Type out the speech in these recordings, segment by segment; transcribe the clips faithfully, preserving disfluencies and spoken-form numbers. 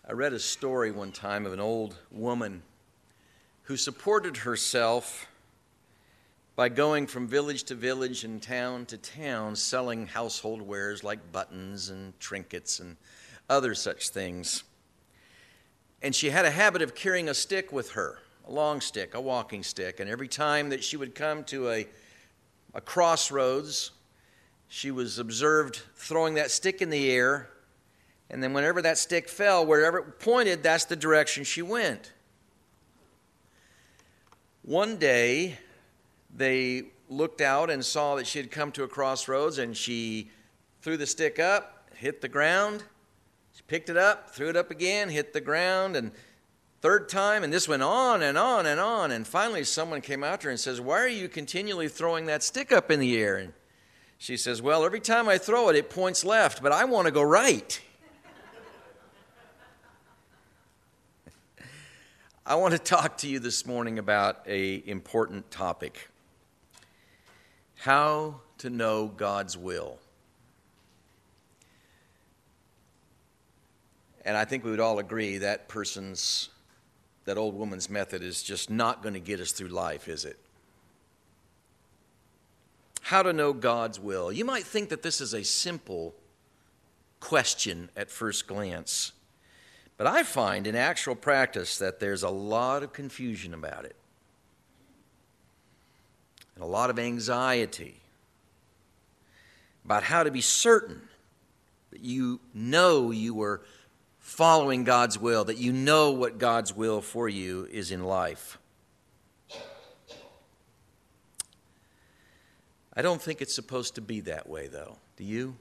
I read a story one time of an old woman who supported herself by going from village to village and town to town selling household wares like buttons and trinkets and other such things. And she had a habit of carrying a stick with her, a long stick, a walking stick. And every time that she would come to a, a crossroads, she was observed throwing that stick in the air. And then whenever that stick fell, wherever it pointed, that's the direction she went. One day, they looked out and saw that she had come to a crossroads, and she threw the stick up, hit the ground. She picked it up, threw it up again, hit the ground, and third time, and this went on and on and on. And finally, someone came out to her and says, "Why are you continually throwing that stick up in the air?" And she says, "Well, every time I throw it, it points left, but I want to go right." I want to talk to you this morning about an important topic. How to know God's will. And I think we would all agree that person's, that old woman's method is just not going to get us through life, is it? How to know God's will. You might think that this is a simple question at first glance, but I find in actual practice that there's a lot of confusion about it. And a lot of anxiety about how to be certain that you know you are following God's will, that you know what God's will for you is in life. I don't think it's supposed to be that way, though. Do you?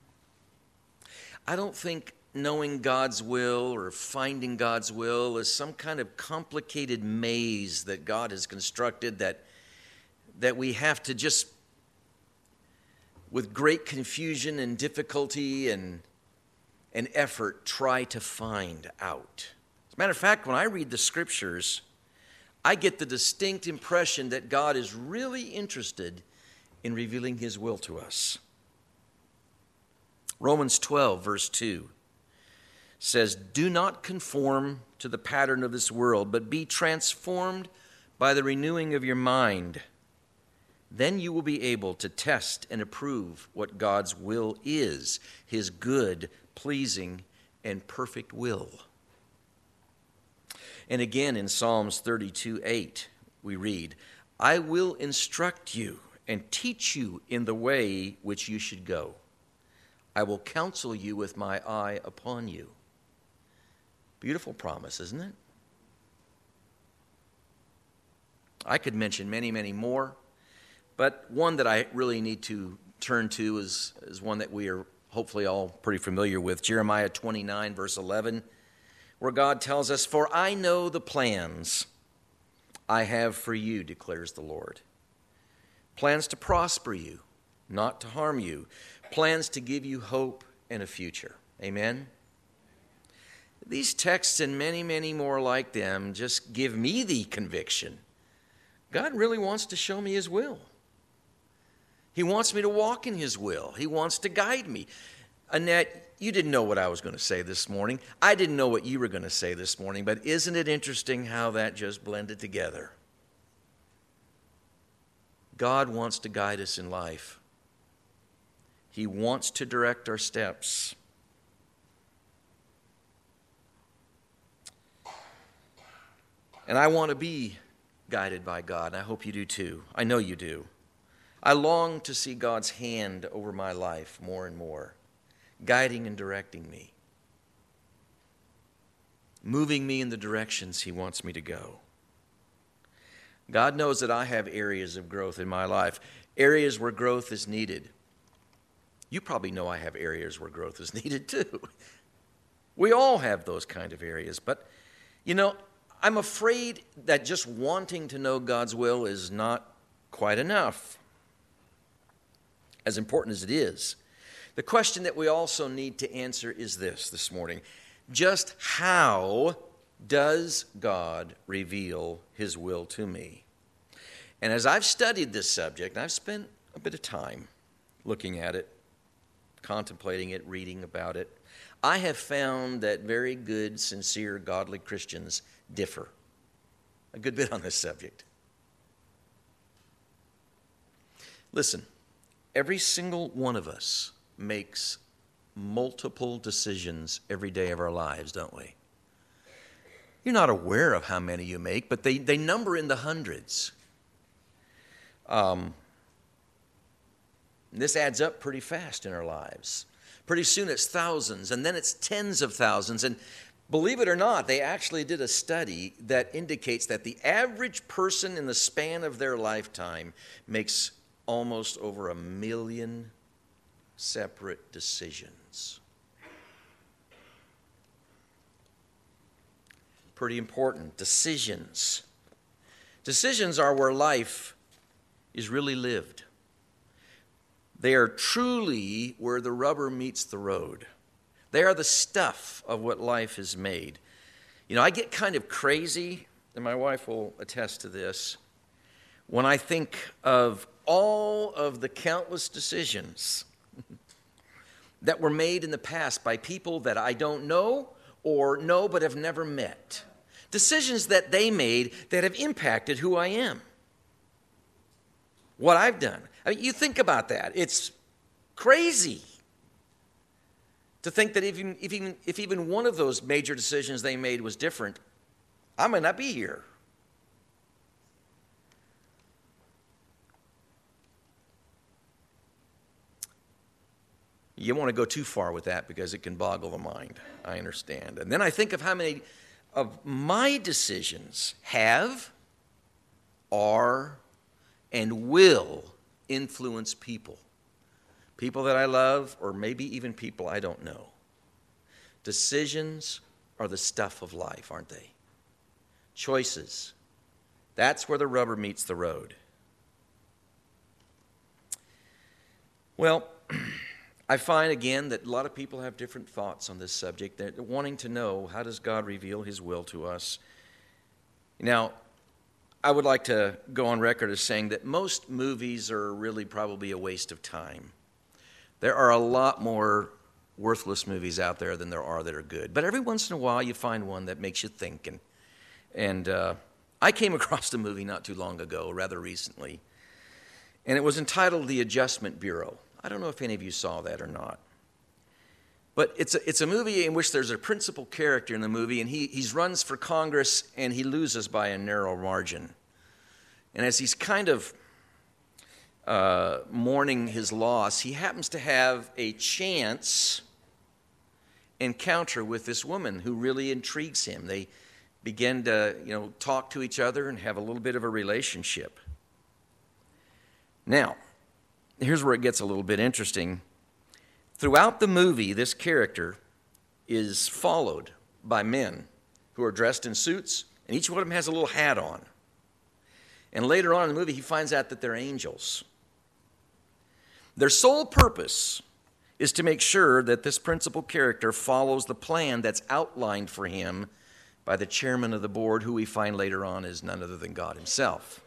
I don't think knowing God's will or finding God's will is some kind of complicated maze that God has constructed that that we have to just, with great confusion and difficulty and, and effort, try to find out. As a matter of fact, when I read the scriptures, I get the distinct impression that God is really interested in revealing his will to us. Romans twelve, verse two says, "Do not conform to the pattern of this world, but be transformed by the renewing of your mind. Then you will be able to test and approve what God's will is, his good, pleasing, and perfect will." And again in Psalms thirty-two, eight, we read, "I will instruct you and teach you in the way which you should go. I will counsel you with my eye upon you." Beautiful promise, isn't it? I could mention many, many more. But one that I really need to turn to is, is one that we are hopefully all pretty familiar with. Jeremiah twenty-nine, verse eleven, where God tells us, "For I know the plans I have for you, declares the Lord. Plans to prosper you, not to harm you. Plans to give you hope and a future." Amen? These texts and many, many more like them just give me the conviction God really wants to show me his will. He wants me to walk in his will. He wants to guide me. Annette, you didn't know what I was going to say this morning. I didn't know what you were going to say this morning, but isn't it interesting how that just blended together? God wants to guide us in life. He wants to direct our steps. And I want to be guided by God. I hope you do too. I know you do. I long to see God's hand over my life more and more, guiding and directing me, moving me in the directions he wants me to go. God knows that I have areas of growth in my life, areas where growth is needed. You probably know I have areas where growth is needed too. We all have those kind of areas, but you know, I'm afraid that just wanting to know God's will is not quite enough. As important as it is, the question that we also need to answer is this this morning. Just how does God reveal his will to me? And as I've studied this subject, and I've spent a bit of time looking at it, contemplating it, reading about it, I have found that very good, sincere, godly Christians differ a good bit on this subject. Listen, every single one of us makes multiple decisions every day of our lives, don't we? You're not aware of how many you make, but they, they number in the hundreds. Um, this adds up pretty fast in our lives. Pretty soon it's thousands, and then it's tens of thousands. And believe it or not, they actually did a study that indicates that the average person in the span of their lifetime makes almost over a million separate decisions. Pretty important. Decisions. Decisions are where life is really lived. They are truly where the rubber meets the road. They are the stuff of what life is made. You know, I get kind of crazy, and my wife will attest to this, when I think of all of the countless decisions that were made in the past by people that I don't know or know but have never met. Decisions that they made that have impacted who I am. What I've done. I mean, you think about that. It's crazy to think that if even, if even, if even one of those major decisions they made was different, I might not be here. You don't want to go too far with that because it can boggle the mind. I understand. And then I think of how many of my decisions have, are, and will influence people. People that I love, or maybe even people I don't know. Decisions are the stuff of life, aren't they? Choices. That's where the rubber meets the road. Well, I find again that a lot of people have different thoughts on this subject. They're wanting to know, how does God reveal his will to us? Now, I would like to go on record as saying that most movies are really probably a waste of time. There are a lot more worthless movies out there than there are that are good. But every once in a while you find one that makes you think. And, and uh, I came across a movie not too long ago, rather recently, and it was entitled The Adjustment Bureau. I don't know if any of you saw that or not. But it's a, it's a movie in which there's a principal character in the movie, and he he runs for Congress, and he loses by a narrow margin. And as he's kind of uh, mourning his loss, he happens to have a chance encounter with this woman who really intrigues him. They begin to, you know, talk to each other and have a little bit of a relationship. Now, here's where it gets a little bit interesting. Throughout the movie, this character is followed by men who are dressed in suits, and each one of them has a little hat on. And later on in the movie, he finds out that they're angels. Their sole purpose is to make sure that this principal character follows the plan that's outlined for him by the chairman of the board, who we find later on is none other than God himself.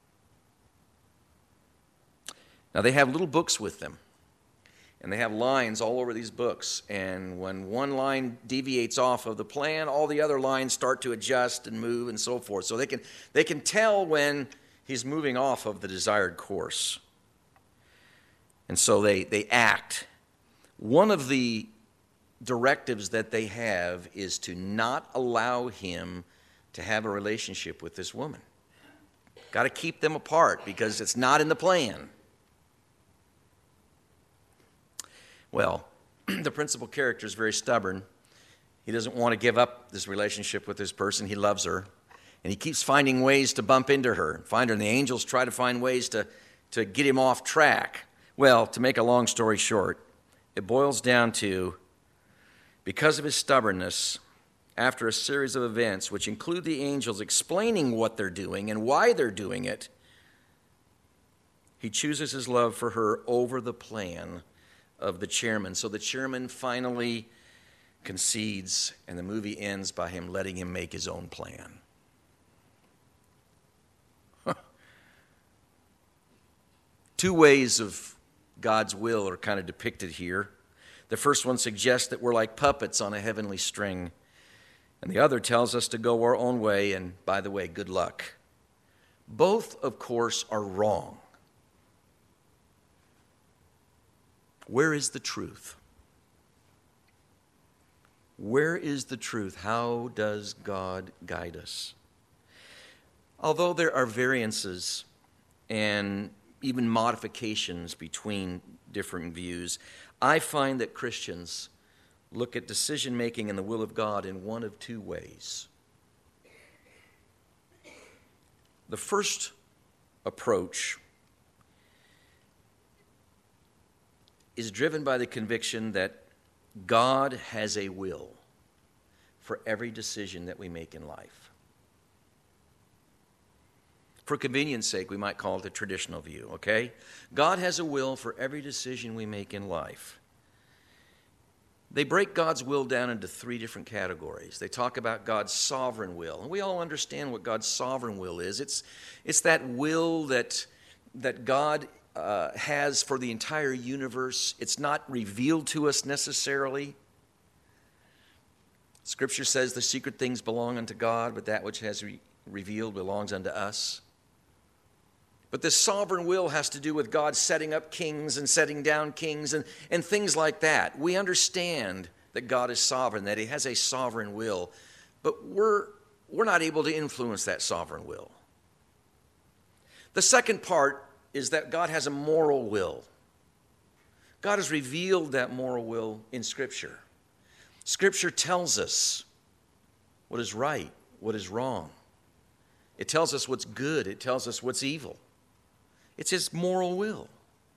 Now, they have little books with them, and they have lines all over these books. And when one line deviates off of the plan, all the other lines start to adjust and move and so forth. So they can, they can tell when he's moving off of the desired course. And so they, they act. One of the directives that they have is to not allow him to have a relationship with this woman. Got to keep them apart because it's not in the plan. Well, the principal character is very stubborn. He doesn't want to give up this relationship with this person. He loves her. And he keeps finding ways to bump into her, find her. And the angels try to find ways to, to get him off track. Well, to make a long story short, it boils down to, because of his stubbornness, after a series of events, which include the angels explaining what they're doing and why they're doing it, he chooses his love for her over the plan of the chairman. So the chairman finally concedes, and the movie ends by him letting him make his own plan. Two ways of God's will are kind of depicted here. The first one suggests that we're like puppets on a heavenly string, and the other tells us to go our own way, and by the way, good luck. Both, of course, are wrong. Where is the truth? Where is the truth? How does God guide us? Although there are variances and even modifications between different views, I find that Christians look at decision-making and the will of God in one of two ways. The first approach is driven by the conviction that God has a will for every decision that we make in life. For convenience sake, we might call it the traditional view, okay? God has a will for every decision we make in life. They break God's will down into three different categories. They talk about God's sovereign will. And we all understand what God's sovereign will is. It's, it's that will that, that God uh, has for the entire universe. It's not revealed to us necessarily. Scripture says the secret things belong unto God, but that which has re- revealed belongs unto us. But this sovereign will has to do with God setting up kings and setting down kings and, and things like that. We understand that God is sovereign, that he has a sovereign will, but we're, we're not able to influence that sovereign will. The second part is that God has a moral will. God has revealed that moral will in Scripture. Scripture tells us what is right, what is wrong. It tells us what's good. It tells us what's evil. It's his moral will.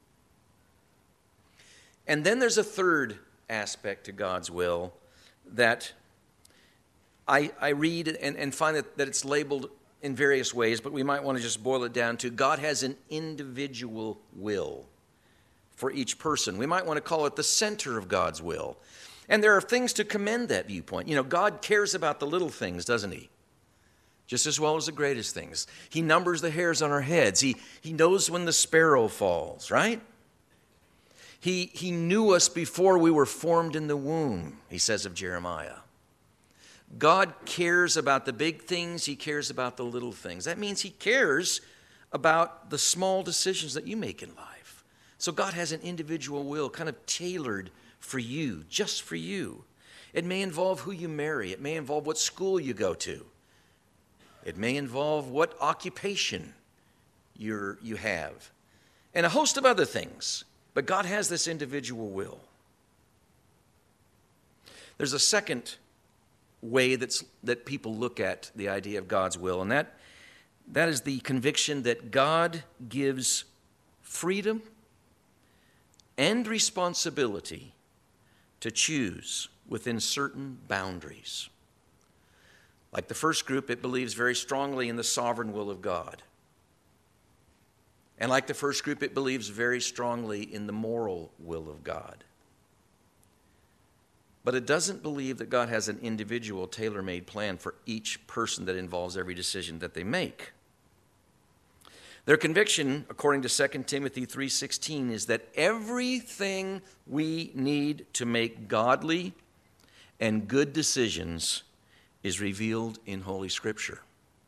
And then there's a third aspect to God's will that I, I read and, and find that, that it's labeled in various ways, but we might want to just boil it down to God has an individual will for each person. We might want to call it the center of God's will. And there are things to commend that viewpoint. You know, God cares about the little things, doesn't he? Just as well as the greatest things. He numbers the hairs on our heads. He, he knows when the sparrow falls, right? He, he knew us before we were formed in the womb, he says of Jeremiah. God cares about the big things. He cares about the little things. That means he cares about the small decisions that you make in life. So God has an individual will kind of tailored for you, just for you. It may involve who you marry. It may involve what school you go to. It may involve what occupation you're, you have, and a host of other things. But God has this individual will. There's a second way that's, that people look at the idea of God's will, and that, that is the conviction that God gives freedom and responsibility to choose within certain boundaries. Like the first group, it believes very strongly in the sovereign will of God. And like the first group, it believes very strongly in the moral will of God. But it doesn't believe that God has an individual, tailor-made plan for each person that involves every decision that they make. Their conviction, according to Second Timothy three sixteen, is that everything we need to make godly and good decisions is revealed in Holy Scripture.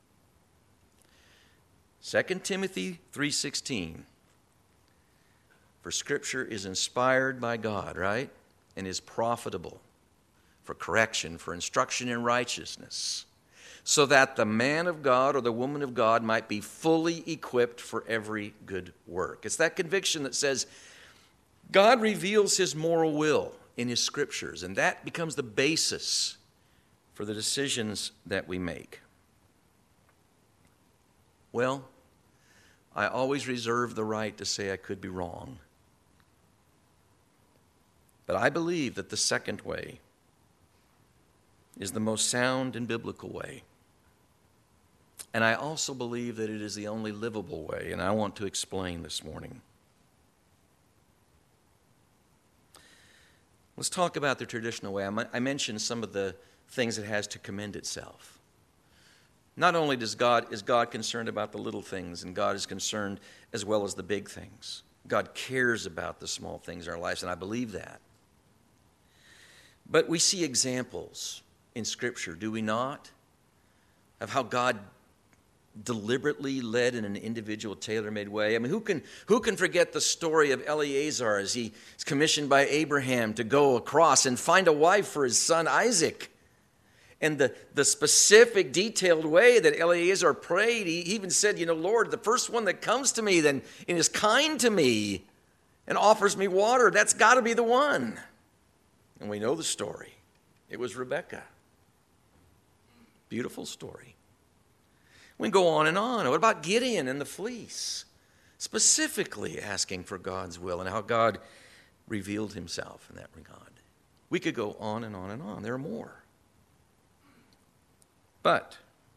Second Timothy three sixteen. For Scripture is inspired by God, right? And is profitable for correction, for instruction in righteousness, so that the man of God or the woman of God might be fully equipped for every good work. It's that conviction that says God reveals his moral will in his Scriptures, and that becomes the basis for the decisions that we make. Well, I always reserve the right to say I could be wrong. But I believe that the second way is the most sound and biblical way. And I also believe that it is the only livable way, and I want to explain this morning. Let's talk about the traditional way. I mentioned some of the things it has to commend itself. Not only does God, is God concerned about the little things, and God is concerned as well as the big things. God cares about the small things in our lives, and I believe that. But we see examples in Scripture, do we not, of how God deliberately led in an individual, tailor-made way. I mean, who can who can forget the story of Eleazar as he is commissioned by Abraham to go across and find a wife for his son Isaac? And the, the specific, detailed way that Eleazar prayed, he even said, you know, Lord, the first one that comes to me then and is kind to me and offers me water, that's got to be the one. And we know the story. It was Rebekah. Beautiful story. We can go on and on. What about Gideon and the fleece? Specifically asking for God's will and how God revealed himself in that regard. We could go on and on and on. There are more. But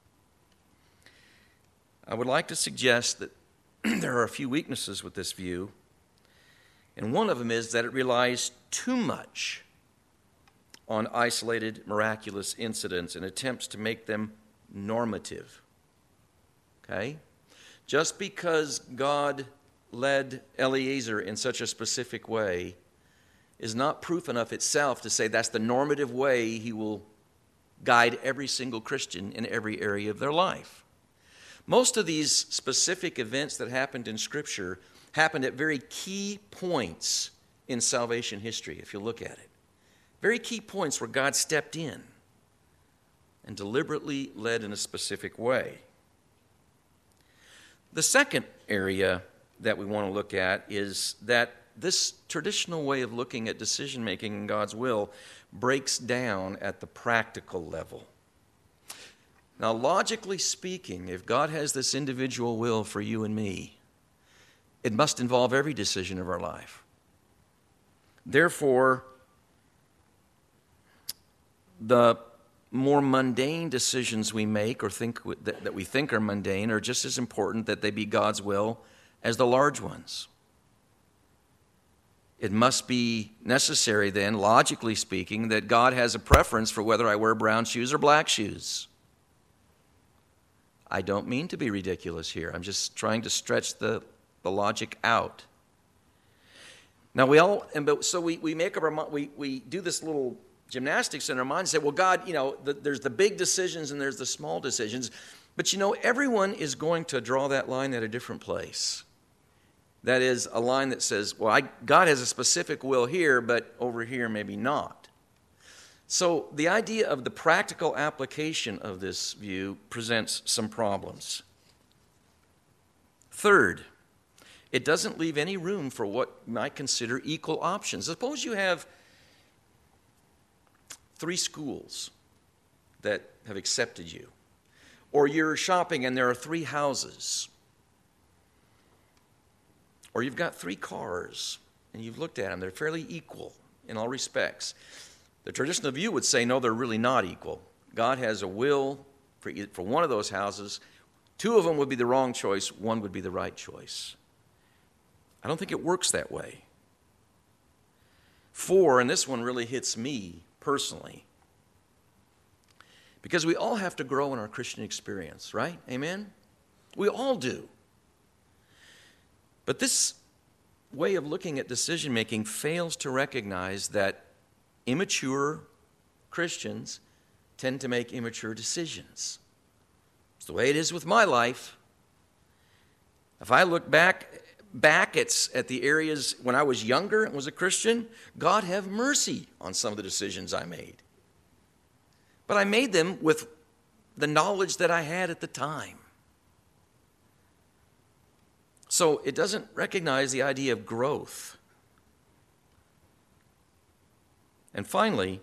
I would like to suggest that there are a few weaknesses with this view. And one of them is that it relies too much on isolated miraculous incidents and attempts to make them normative. Okay? Just because God led Eleazar in such a specific way is not proof enough itself to say that's the normative way he will guide every single Christian in every area of their life. Most of these specific events that happened in Scripture happened at very key points in salvation history, if you look at it. Very key points where God stepped in and deliberately led in a specific way. The second area that we want to look at is that this traditional way of looking at decision-making in God's will breaks down at the practical level. Now, logically speaking, if God has this individual will for you and me, it must involve every decision of our life. Therefore, the more mundane decisions we make or think that, that we think are mundane are just as important that they be God's will as the large ones. It must be necessary then, logically speaking, that God has a preference for whether I wear brown shoes or black shoes. I don't mean to be ridiculous here. I'm just trying to stretch the, the logic out. Now we all, and so we, we make up our we we do this little gymnastics in our mind and say, well, God, you know, the, there's the big decisions and there's the small decisions. But, you know, everyone is going to draw that line at a different place. That is a line that says, well, I, God has a specific will here, but over here maybe not. So the idea of the practical application of this view presents some problems. Third, it doesn't leave any room for what you might consider equal options. Suppose you have three schools that have accepted you. Or you're shopping and there are three houses. Or you've got three cars and you've looked at them. They're fairly equal in all respects. The traditional view would say, no, they're really not equal. God has a will for, for one of those houses. Two of them would be the wrong choice. One would be the right choice. I don't think it works that way. Four, and this one really hits me personally, because we all have to grow in our Christian experience, right? Amen? We all do. But this way of looking at decision-making fails to recognize that immature Christians tend to make immature decisions. It's the way it is with my life. If I look back back at, at the areas when I was younger and was a Christian, God have mercy on some of the decisions I made. But I made them with the knowledge that I had at the time. So it doesn't recognize the idea of growth. And finally,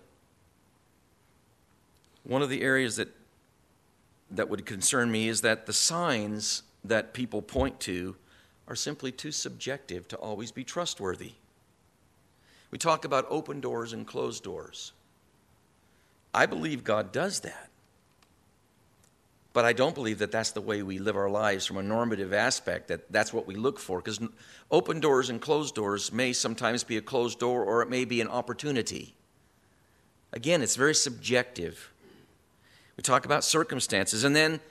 one of the areas that that would concern me is that the signs that people point to are simply too subjective to always be trustworthy. We talk about open doors and closed doors. I believe God does that. But I don't believe that that's the way we live our lives from a normative aspect, that that's what we look for. Because open doors and closed doors may sometimes be a closed door or it may be an opportunity. Again, it's very subjective. We talk about circumstances, and then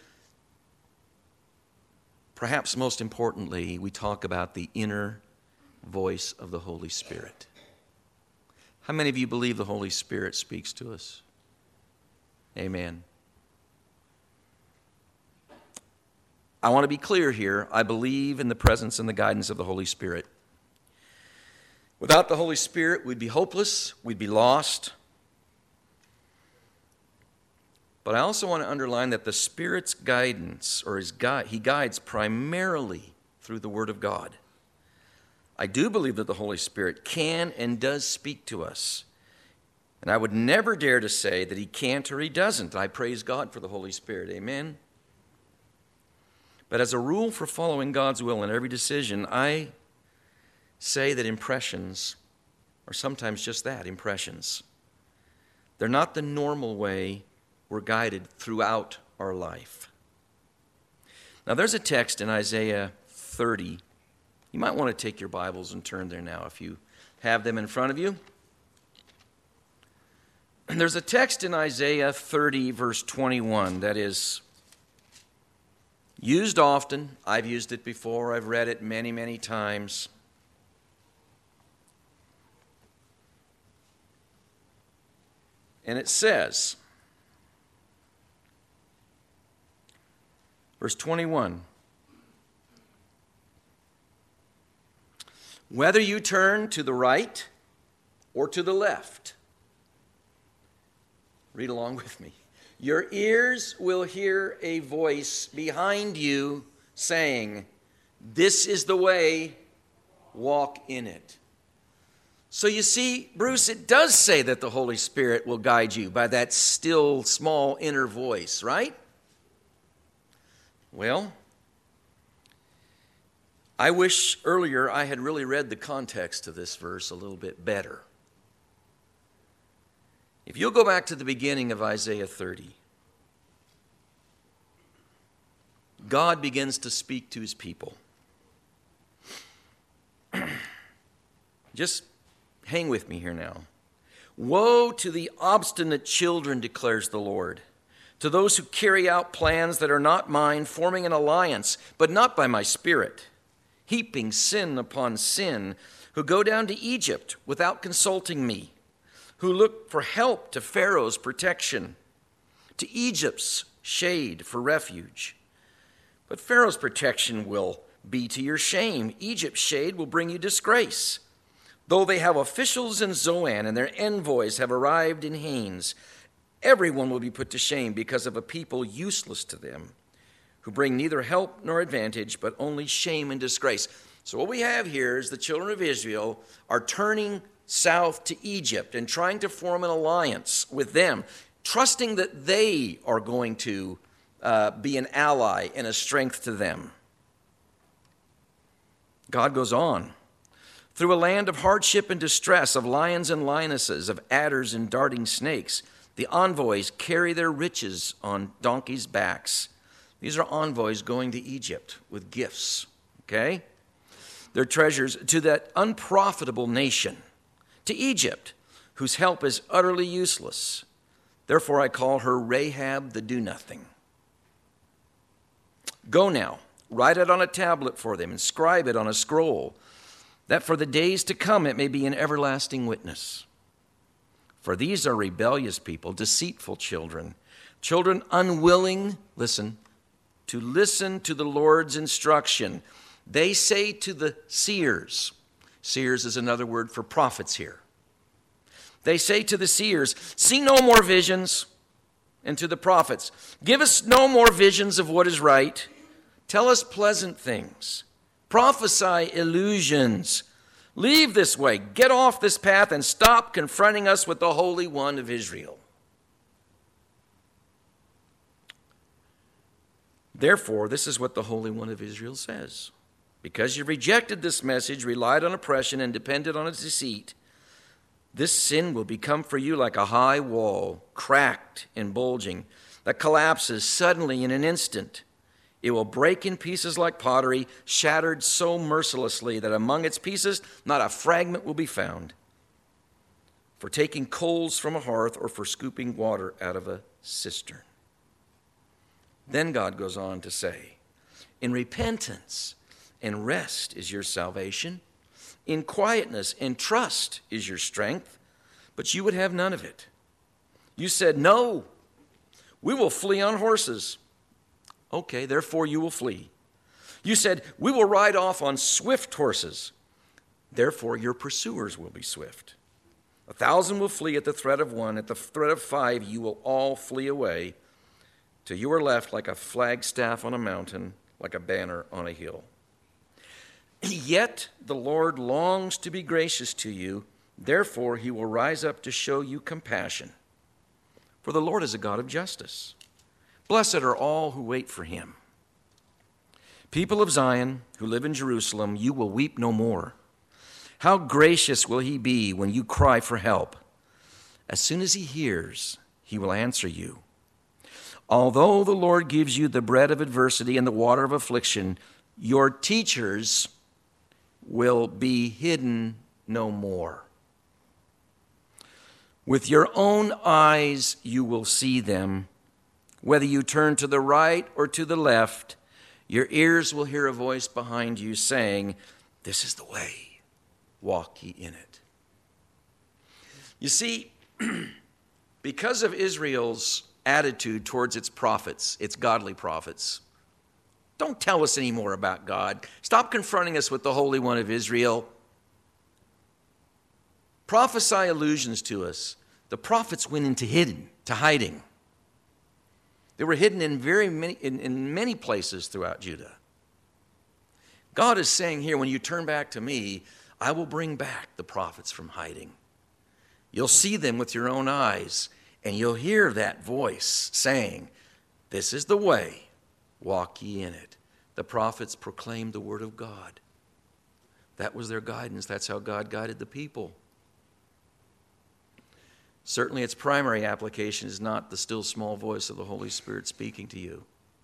perhaps most importantly, we talk about the inner voice of the Holy Spirit. How many of you believe the Holy Spirit speaks to us? Amen. I want to be clear here. I believe in the presence and the guidance of the Holy Spirit. Without the Holy Spirit, we'd be hopeless, we'd be lost. But I also want to underline that the Spirit's guidance, or his guide, he guides primarily through the Word of God. I do believe that the Holy Spirit can and does speak to us. And I would never dare to say that he can't or he doesn't. I praise God for the Holy Spirit. Amen. But as a rule for following God's will in every decision, I say that impressions are sometimes just that, impressions. They're not the normal way we're guided throughout our life. Now there's a text in Isaiah thirty. You might want to take your Bibles and turn there now if you have them in front of you. And there's a text in Isaiah thirty, verse twenty-one, that is used often. I've used it before. I've read it many, many times. And it says, verse twenty-one, whether you turn to the right or to the left, read along with me. Your ears will hear a voice behind you saying, this is the way, walk in it. So you see, Bruce, it does say that the Holy Spirit will guide you by that still, small inner voice, right? Well, I wish earlier I had really read the context of this verse a little bit better. If you'll go back to the beginning of Isaiah thirty, God begins to speak to his people. Just hang with me here now. Woe to the obstinate children, declares the Lord, to those who carry out plans that are not mine, forming an alliance, but not by my Spirit, heaping sin upon sin, who go down to Egypt without consulting me, who look for help to Pharaoh's protection, to Egypt's shade for refuge. But Pharaoh's protection will be to your shame. Egypt's shade will bring you disgrace. Though they have officials in Zoan and their envoys have arrived in Hanes, everyone will be put to shame because of a people useless to them, who bring neither help nor advantage, but only shame and disgrace. So what we have here is the children of Israel are turning south to Egypt and trying to form an alliance with them, trusting that they are going to uh, be an ally and a strength to them. God goes on. Through a land of hardship and distress, of lions and lionesses, of adders and darting snakes, the envoys carry their riches on donkeys' backs. These are envoys going to Egypt with gifts, okay? Their treasures to that unprofitable nation, to Egypt, whose help is utterly useless. Therefore I call her Rahab the do-nothing. Go now, write it on a tablet for them, inscribe it on a scroll, that for the days to come it may be an everlasting witness. For these are rebellious people, deceitful children, children unwilling, listen, to listen to the Lord's instruction. They say to the seers, seers is another word for prophets here. They say to the seers, see no more visions, and to the prophets, give us no more visions of what is right. Tell us pleasant things. Prophesy illusions. Leave this way, get off this path, and stop confronting us with the Holy One of Israel. Therefore, this is what the Holy One of Israel says. Because you rejected this message, relied on oppression, and depended on its deceit, this sin will become for you like a high wall, cracked and bulging, that collapses suddenly in an instant. It will break in pieces like pottery, shattered so mercilessly that among its pieces not a fragment will be found, for taking coals from a hearth or for scooping water out of a cistern. Then God goes on to say, in repentance and rest is your salvation. In quietness and trust is your strength. but you would have none of it. You said, no, we will flee on horses. Okay, therefore you will flee. You said, we will ride off on swift horses. Therefore your pursuers will be swift. A thousand will flee at the threat of one. At the threat of five, you will all flee away, till you are left like a flagstaff on a mountain, like a banner on a hill. Yet the Lord longs to be gracious to you. Therefore he will rise up to show you compassion. For the Lord is a God of justice. Blessed are all who wait for him. People of Zion who live in Jerusalem, you will weep no more. How gracious will he be when you cry for help? As soon as he hears, he will answer you. Although the Lord gives you the bread of adversity and the water of affliction, your teachers will be hidden no more. With your own eyes you will see them. Whether you turn to the right or to the left, your ears will hear a voice behind you saying, this is the way, walk ye in it. You see, because of Israel's attitude towards its prophets, its godly prophets, don't tell us any more about God. Stop confronting us with the Holy One of Israel. Prophesy allusions to us. The prophets went into hidden, to hiding. They were hidden in very many, in, in many places throughout Judah. God is saying here, when you turn back to me, I will bring back the prophets from hiding. You'll see them with your own eyes, and you'll hear that voice saying, this is the way, walk ye in it. The prophets proclaimed the word of God. That was their guidance. That's how God guided the people. Certainly its primary application is not the still small voice of the Holy Spirit speaking to you.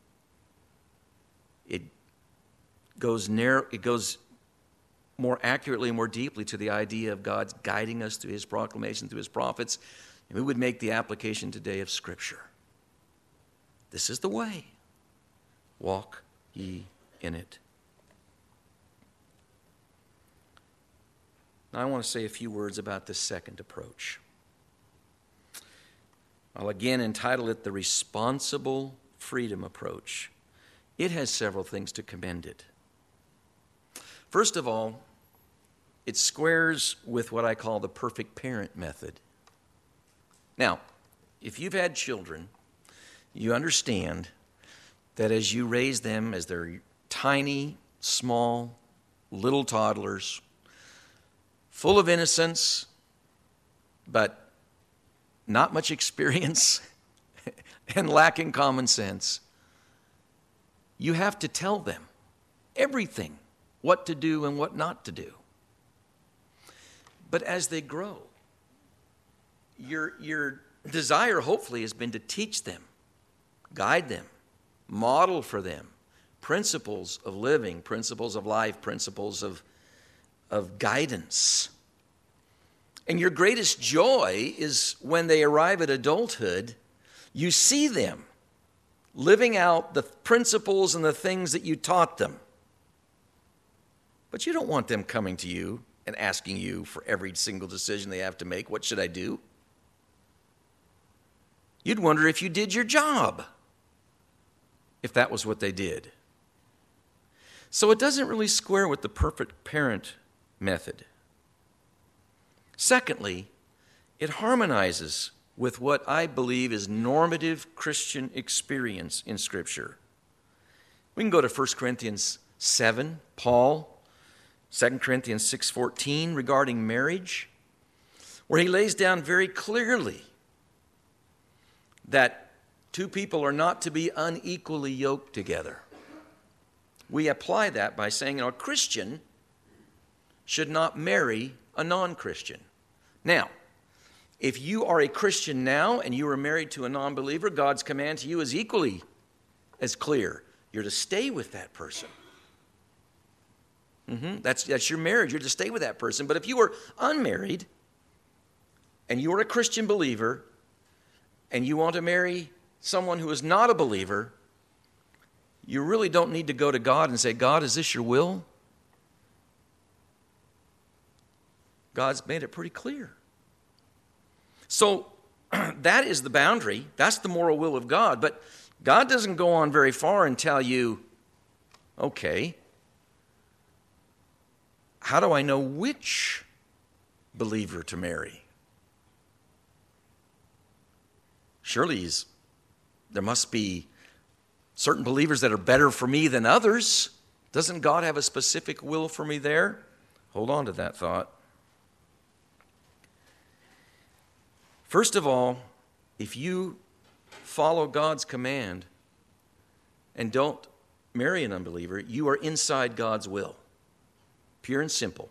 It goes narrow, it goes more accurately and more deeply to the idea of God's guiding us through his proclamation, through his prophets. And we would make the application today of Scripture. This is the way. Walk ye in it. Now I want to say a few words about this second approach. I'll again entitle it the responsible freedom approach. It has several things to commend it. First of all, it squares with what I call the perfect parent method. Now, if you've had children, you understand that as you raise them as they're tiny, small, little toddlers, full of innocence, but not much experience and lacking common sense, you have to tell them everything, what to do and what not to do. But as they grow, your, your desire hopefully has been to teach them, guide them, model for them principles of living, principles of life, principles of, of guidance. And your greatest joy is when they arrive at adulthood, you see them living out the principles and the things that you taught them. But you don't want them coming to you and asking you for every single decision they have to make, what should I do? You'd wonder if you did your job, if that was what they did. So it doesn't really square with the perfect parent method. Secondly, it harmonizes with what I believe is normative Christian experience in Scripture. We can go to First Corinthians seven, Paul, Second Corinthians six fourteen regarding marriage, where he lays down very clearly that two people are not to be unequally yoked together. We apply that by saying, you know, a Christian should not marry a non-Christian. Now, if you are a Christian now and you are married to a non-believer, God's command to you is equally as clear. You're to stay with that person. Mm-hmm. That's, that's your marriage. You're to stay with that person. But if you are unmarried and you are a Christian believer and you want to marry someone who is not a believer, you really don't need to go to God and say, God, is this your will? God's made it pretty clear. So that is the boundary. That's the moral will of God. But God doesn't go on very far and tell you, okay, how do I know which believer to marry? Surely he's, there must be certain believers that are better for me than others. Doesn't God have a specific will for me there? Hold on to that thought. First of all, if you follow God's command and don't marry an unbeliever, you are inside God's will. Pure and simple.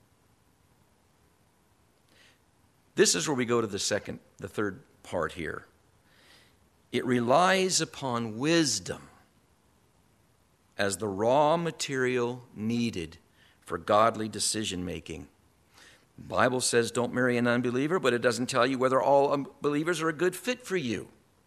This is where we go to the second, the third part here. It relies upon wisdom as the raw material needed for godly decision making. The Bible says don't marry an unbeliever, but it doesn't tell you whether all unbelievers are a good fit for you.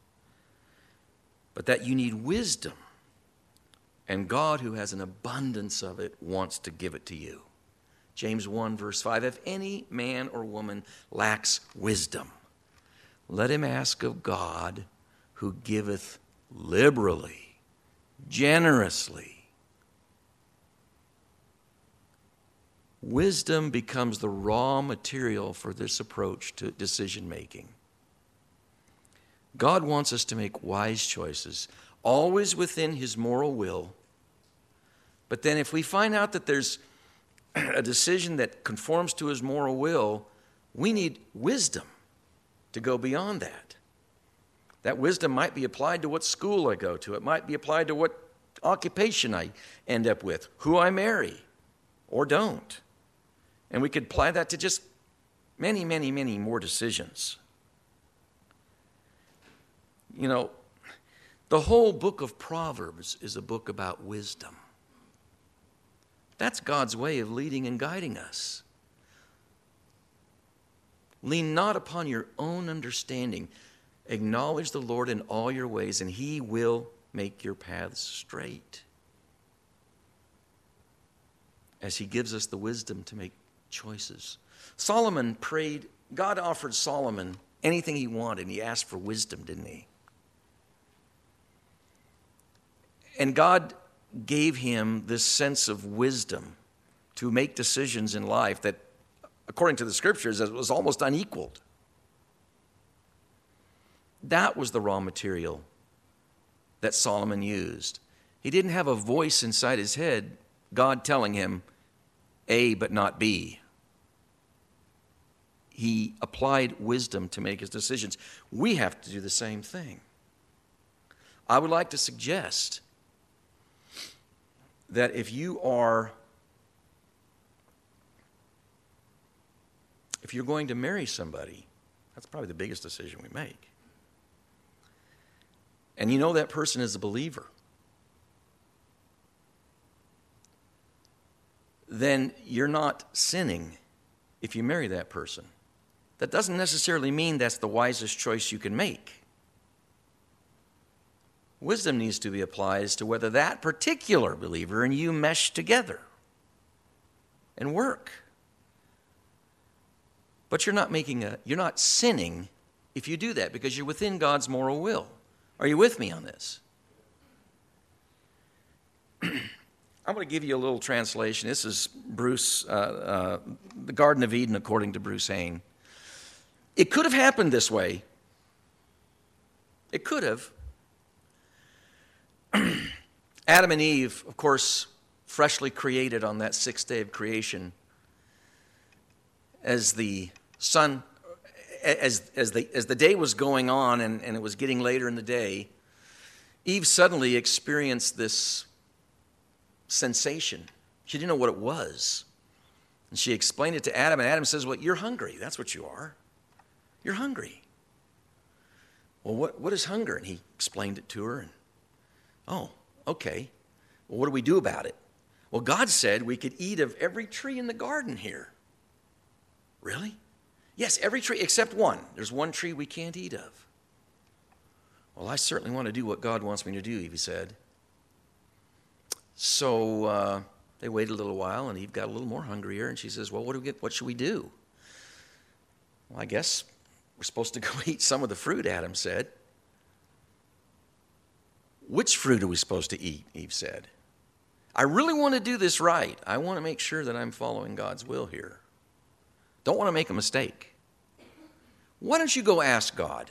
But that you need wisdom. And God, who has an abundance of it, wants to give it to you. James one, verse five, if any man or woman lacks wisdom, let him ask of God, who giveth liberally, generously. Wisdom becomes the raw material for this approach to decision making. God wants us to make wise choices, always within his moral will. But then if we find out that there's a decision that conforms to his moral will, we need wisdom to go beyond that. That wisdom might be applied to what school I go to. It might be applied to what occupation I end up with, who I marry or don't. And we could apply that to just many, many, many more decisions. You know, the whole book of Proverbs is a book about wisdom. That's God's way of leading and guiding us. Lean not upon your own understanding. Acknowledge the Lord in all your ways, and he will make your paths straight. As he gives us the wisdom to make choices. Solomon prayed, God offered Solomon anything he wanted, and he asked for wisdom, didn't he? And God gave him this sense of wisdom to make decisions in life that, according to the scriptures, was almost unequaled. That was the raw material that Solomon used. He didn't have a voice inside his head, God telling him A but not B. He applied wisdom to make his decisions. We have to do the same thing. I would like to suggest that if you are, if you're going to marry somebody, that's probably the biggest decision we make. And you know that person is a believer, then you're not sinning if you marry that person. That doesn't necessarily mean that's the wisest choice you can make. Wisdom needs to be applied as to whether that particular believer and you mesh together and work. But you're not making a, you're not sinning if you do that because you're within God's moral will. Are you with me on this? I'm going to give you a little translation. This is Bruce, uh, uh, the Garden of Eden, according to Bruce Hain. It could have happened this way. It could have. Adam and Eve, of course, freshly created on that sixth day of creation, as the sun, as as the as the day was going on and, and it was getting later in the day, Eve suddenly experienced this sensation. She didn't know what it was. And she explained it to Adam, and Adam says, well, you're hungry. That's what you are. You're hungry. Well, what, what is hunger? And he explained it to her. And, oh, okay. Well, what do we do about it? Well, God said we could eat of every tree in the garden here. Really? Yes, every tree except one. There's one tree we can't eat of. Well, I certainly want to do what God wants me to do, Eve said. So uh, they waited a little while, and Eve got a little more hungrier, and she says, well, what do we get? What should we do? Well, I guess We're supposed to go eat some of the fruit, Adam said. Which fruit are we supposed to eat? Eve said. I really want to do this right. I want to make sure that I'm following God's will here. Don't want to make a mistake. Why don't you go ask God?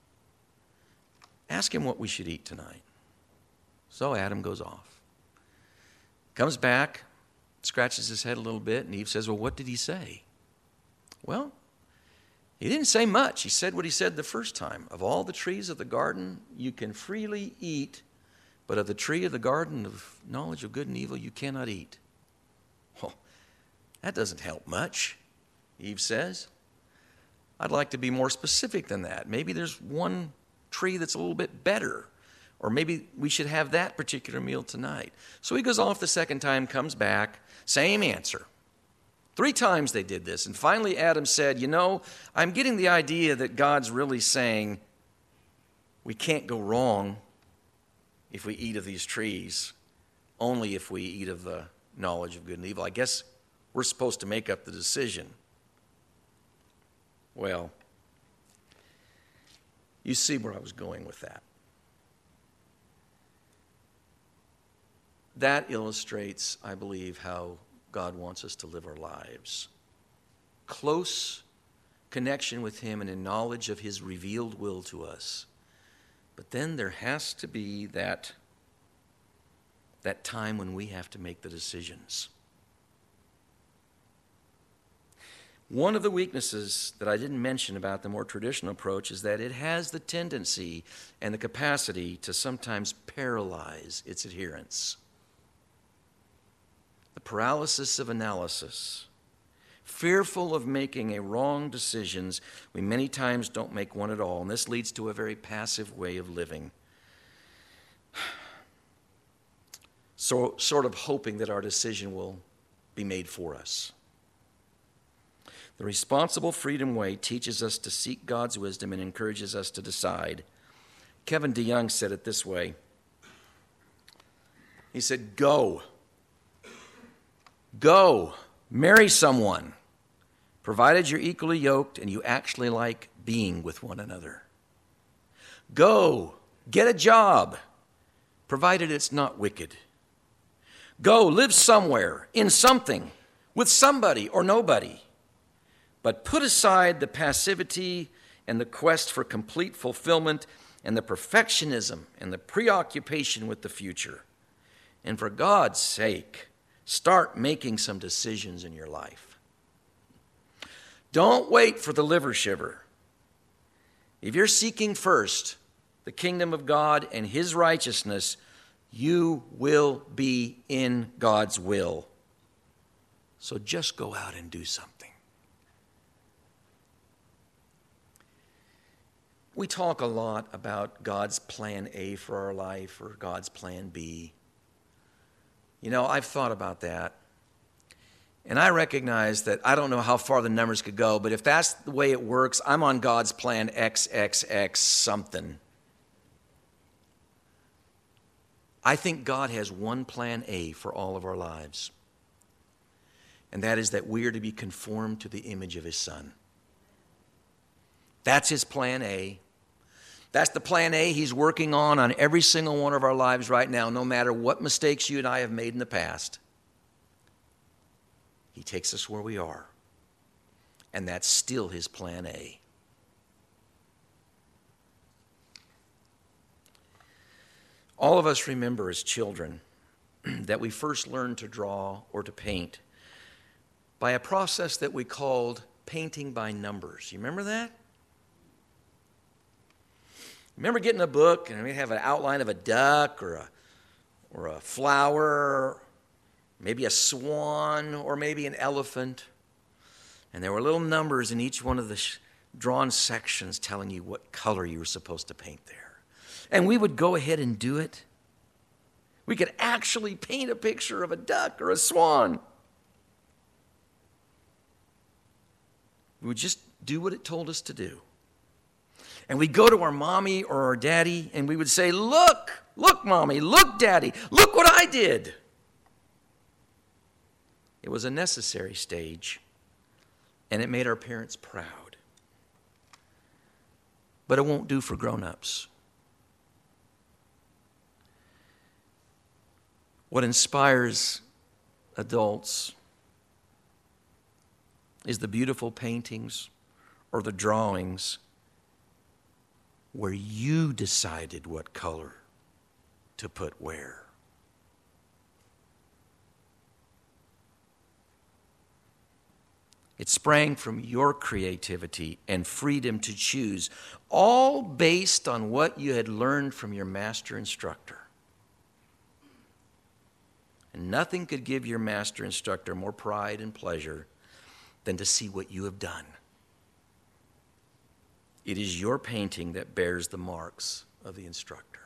Ask him what we should eat tonight. So Adam goes off. Comes back, scratches his head a little bit, and Eve says, well, what did he say? Well, he didn't say much. He said what he said the first time. Of all the trees of the garden, you can freely eat, but of the tree of the garden of knowledge of good and evil, you cannot eat. Well, that doesn't help much, Eve says. I'd like to be more specific than that. Maybe there's one tree that's a little bit better, or maybe we should have that particular meal tonight. So he goes off the second time, comes back, same answer. Three times they did this, and finally Adam said, you know, I'm getting the idea that God's really saying we can't go wrong if we eat of these trees, only if we eat of the knowledge of good and evil. I guess we're supposed to make up the decision. Well, you see where I was going with that. That illustrates, I believe, how God wants us to live our lives. Close connection with him and in knowledge of his revealed will to us. But then there has to be that, that time when we have to make the decisions. One of the weaknesses that I didn't mention about the more traditional approach is that it has the tendency and the capacity to sometimes paralyze its adherents. The paralysis of analysis. Fearful of making a wrong decisions, we many times don't make one at all, and this leads to a very passive way of living. So, sort of hoping that our decision will be made for us. The responsible freedom way teaches us to seek God's wisdom and encourages us to decide. Kevin DeYoung said it this way. He said, go. Go. Marry someone, provided you're equally yoked and you actually like being with one another. Go. Get a job, provided it's not wicked. Go. Live somewhere, in something, with somebody or nobody. But put aside the passivity and the quest for complete fulfillment and the perfectionism and the preoccupation with the future. And for God's sake, start making some decisions in your life. Don't wait for the liver shiver. If you're seeking first the kingdom of God and his righteousness, you will be in God's will. So just go out and do something. We talk a lot about God's plan A for our life or God's plan B. You know, I've thought about that. And I recognize that I don't know how far the numbers could go, but if that's the way it works, I'm on God's plan X X X something. I think God has one plan A for all of our lives. And that is that we are to be conformed to the image of his Son. That's his plan A. That's the plan A he's working on on every single one of our lives right now, no matter what mistakes you and I have made in the past. He takes us where we are. And that's still his plan A. All of us remember as children that we first learned to draw or to paint by a process that we called painting by numbers. You remember that? Remember getting a book and we'd have an outline of a duck or a, or a flower, maybe a swan, or maybe an elephant. And there were little numbers in each one of the sh- drawn sections telling you what color you were supposed to paint there. And we would go ahead and do it. We could actually paint a picture of a duck or a swan. We would just do what it told us to do. And we'd go to our mommy or our daddy and we would say, look, look, mommy, look, daddy, look what I did. It was a necessary stage, and it made our parents proud. but it won't do for grown-ups. What inspires adults is the beautiful paintings or the drawings where you decided what color to put where. It sprang from your creativity and freedom to choose, all based on what you had learned from your master instructor. And nothing could give your master instructor more pride and pleasure than to see what you have done. It is your painting that bears the marks of the instructor.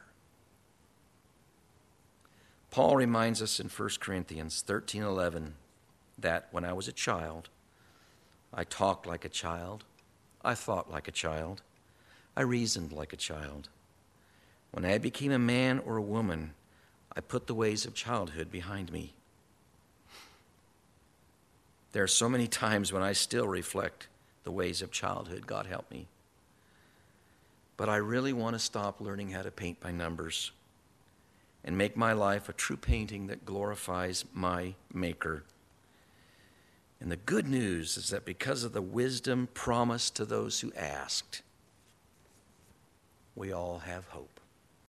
Paul reminds us in First Corinthians thirteen eleven that when I was a child, I talked like a child, I thought like a child, I reasoned like a child. When I became a man or a woman, I put the ways of childhood behind me. There are so many times when I still reflect the ways of childhood. God help me. But I really want to stop learning how to paint by numbers and make my life a true painting that glorifies my Maker. And the good news is that because of the wisdom promised to those who asked, we all have hope.